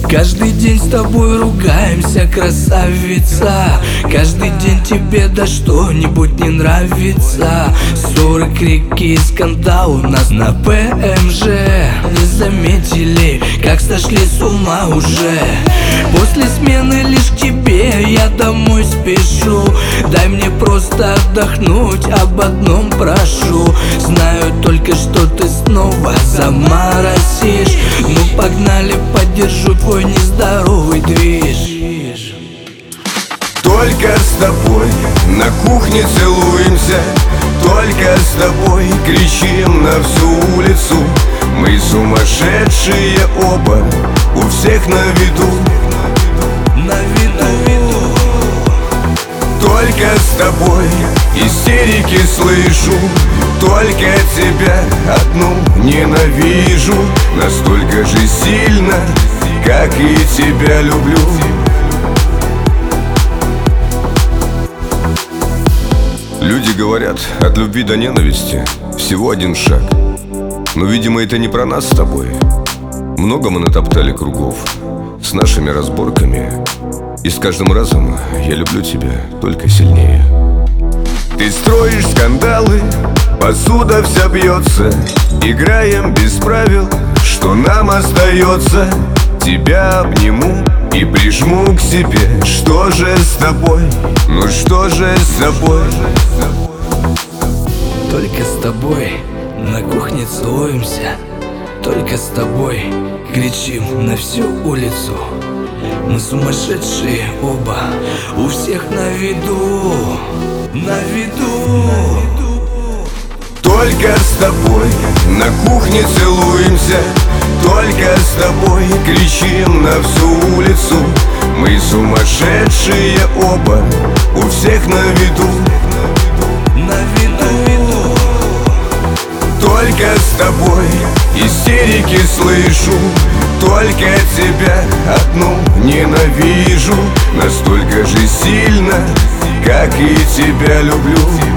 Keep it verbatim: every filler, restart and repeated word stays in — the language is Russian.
Каждый день с тобой ругаемся, красавица. Каждый день тебе да что-нибудь не нравится. Ссоры, крики, скандал у нас на ПМЖ. Не заметили, как сошли с ума уже. После смены лишь к тебе я домой спешу. Дай мне просто отдохнуть, об одном прошу. Знаю только, что ты снова заморосишь. Ну погнали, поддержу твой нездоровый движ. Только с тобой на кухне целуемся, только с тобой кричим на всю улицу. Мы сумасшедшие оба, у всех на виду. На виду. Только с тобой истерики слышу, только тебя одну ненавижу. Настолько же сильно, как и тебя люблю. Люди говорят, от любви до ненависти всего один шаг. Но, видимо, это не про нас с тобой. Много мы натоптали кругов с нашими разборками, и с каждым разом я люблю тебя только сильнее. Ты строишь скандалы, посуда вся бьется. Играем без правил, что нам остается? Тебя обниму и прижму к себе. Что же с тобой? Ну что же с тобой? Только с тобой на кухне целуемся, только с тобой кричим на всю улицу. Мы сумасшедшие оба, у всех на виду, на виду. Только с тобой на кухне целуемся, только с тобой кричим на всю улицу. Мы сумасшедшие оба, у всех на виду, на виду. Только с тобой истерики слышу, только тебя одну ненавижу. Настолько же сильно, как и тебя люблю.